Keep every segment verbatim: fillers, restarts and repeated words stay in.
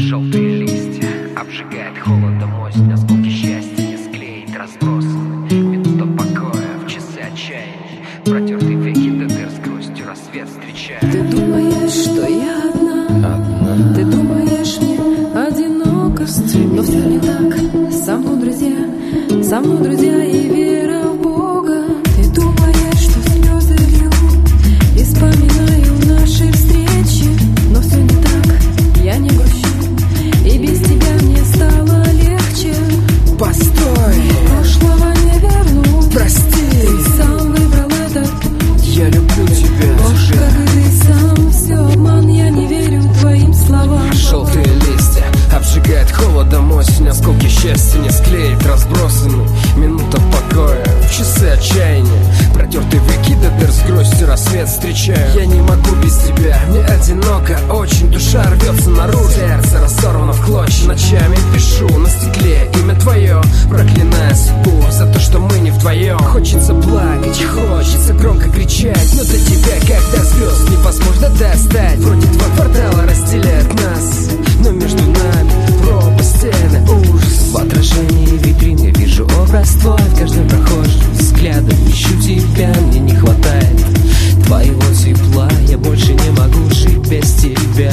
Желтые листья обжигает холодом осень, осколки счастья не склеить, разбросаны. Минута покоя в часы отчаяния, протертые веки до дыр с грустью рассвет встречает. Ты думаешь, что я одна, одна. Ты думаешь, мне одиноко, но все не так. Со мной друзья, со мной друзья и вера в Бога. Ты думаешь, что слезы лью и вспоминаю наши встречи, но все не так, я не грущу, и без тебя мне стало легче. Постой, прошлого не вернуть, прости, ты сам выбрал этот путь. Я люблю тебя, Ложь, как и ты сам, все обман, я не верю твоим словам. Желтые листья обжигает холодом осень, осколки счастья не склеить, разбросаны. Минута покоя в часы отчаяния, протертые веки до дыр с грустью рассвет встречаю. Я не могу без тебя, мне одиноко очень, душа рвется наружу, сердце разорвано в клочья. Ночами пишу на стекле имя твое, проклиная судьбу за то, что мы не вдвоем. Хочется плакать, хочется громко кричать, но для тебя, когда звезд невозможно достать. Вроде два квартала разделяют нас, но между нами пропасть, стены, ужас. В отражении витрин я вижу образ твой, в каждом прохожем взглядом ищу тебя. Мне не хватает твоего тепла, я больше не могу жить без тебя.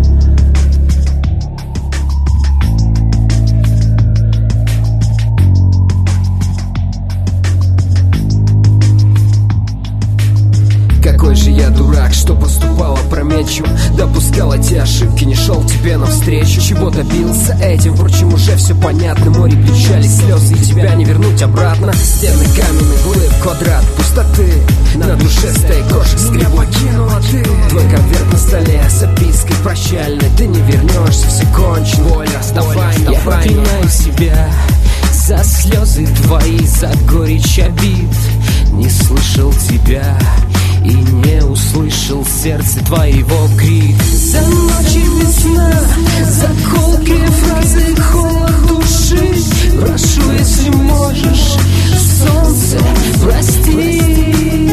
Какой же я дурак, что поступал опрометчиво, допускал эти ошибки, не шел тебе навстречу. Чего добился этим, впрочем, уже все понятно. Море печали, слезы, и тебя не вернуть обратно. Стены каменные, глыб, квадрат пустоты, на душе стоит кошек, скреп покинула ты. Твой конверт на столе с запиской прощальной, ты не вернешься, все кончено, воля, расставание. Я проклинаю себя за слезы твои, за горечь обид. Не слышал тебя и не услышал сердце твоего крик. За ночи без сна, за колкие фразы, холод души. Прошу, если можешь, солнце, прости.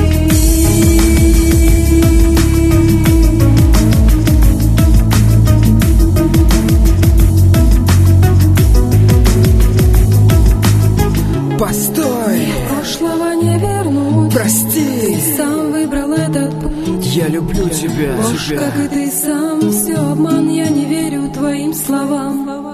Постой, прошлого не вернуть, прости, ты сам выбрал этот путь. Я люблю тебя, Ложь, тебя. как и ты сам, все обман, я не верю твоим словам.